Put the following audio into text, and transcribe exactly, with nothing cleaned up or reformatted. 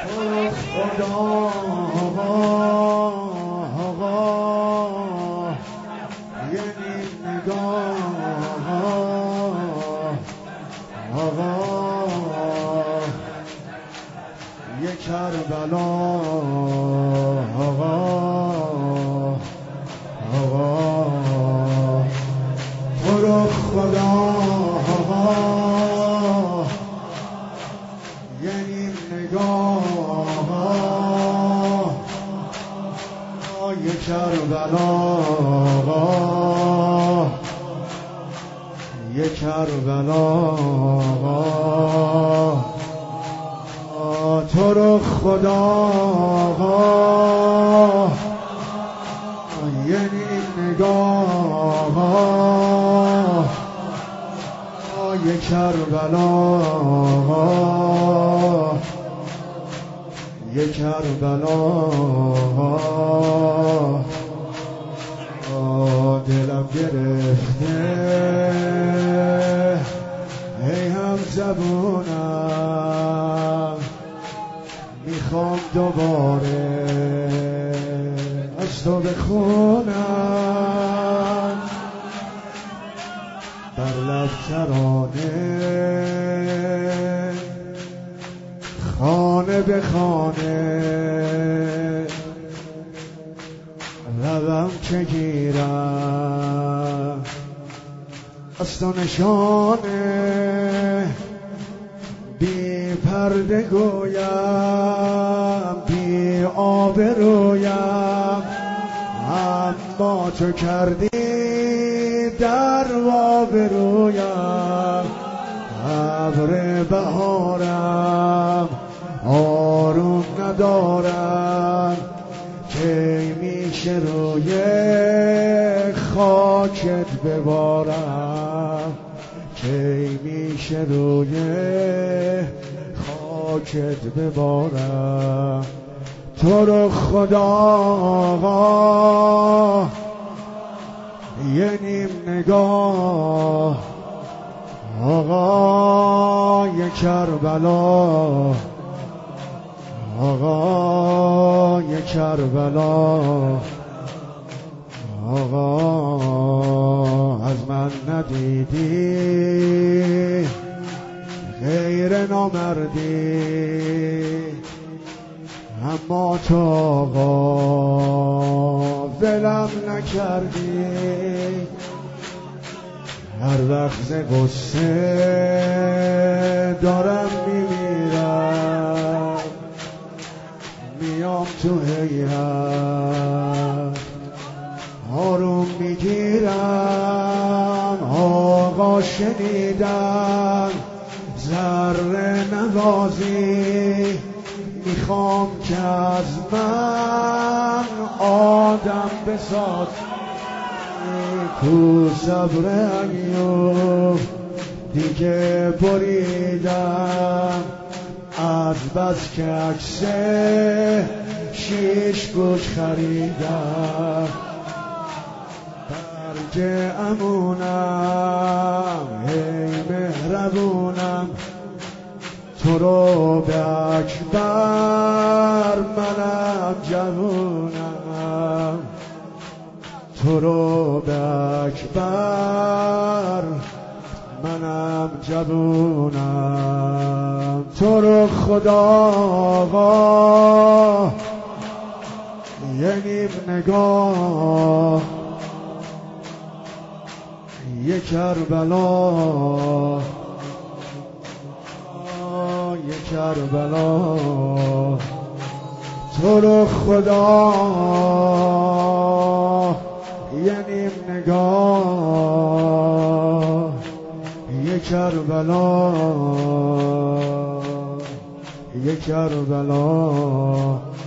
خدا آقا آقا یه نیم نگاه آقا یه کربلا آقا آقا تو رو خدا آقا یه نیم نگاه یه کربلا آقا یه کربلا آقا تو رو خدا آقا یه نیم نگاه یه کربلا آقا یه کربلا دلم گرفته ای هم زبونم میخوام دوباره از تو بخونم بر لب ترانه خانه به خانه لبم که گیرم از تو نشانه بی پرده گویم بی آبرویم اما تو کردی در آبرویم ابر بهارم آروم ندارم کی میشه روی خاکت ببارم کی میشه روی خاکت ببارم تو رو خدا آقا یه نیم نگاه آقا یه کربلا آقا یه کربلا آقا از من ندیدی غیر نامردی اما تو آقا ولم نکردی هر وقت غصه دارم میمیرم میام تو حیرت آروم میگیرم آقا شنیدم ذره نوازی میخوام که از من آدم بساز کو صبر ایوب دیگه بریدم از بس که عکس شیش گوش خریدم برگ امونم ای مهربونم تو رو به اکبر منم جوونم تو رو به اکبر منم جوونم تو رو خدا آقا یه نیم نگاه یه کربلا یه کربلا تو رو خدا یه نیم نگاه یه کربلا یه کربلا